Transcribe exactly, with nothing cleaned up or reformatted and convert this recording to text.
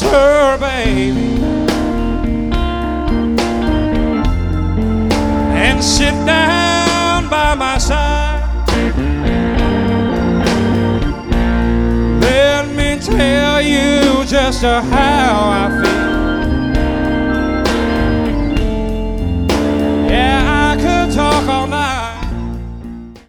closer, baby, and sit down by my side. Let me tell you just how I feel.